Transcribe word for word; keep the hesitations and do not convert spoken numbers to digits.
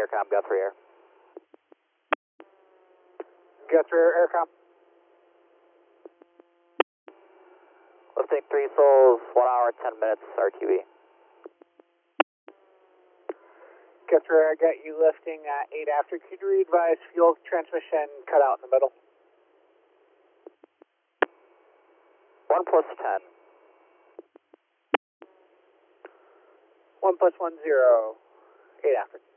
Aircom, Guthrie Air. Guthrie Air, Aircom. Lifting three souls, one hour, ten minutes, R Q E. Guthrie Air, I got you lifting uh, eight after. Could you advise fuel transmission cut out in the middle? one plus ten. One plus one zero. Eight after.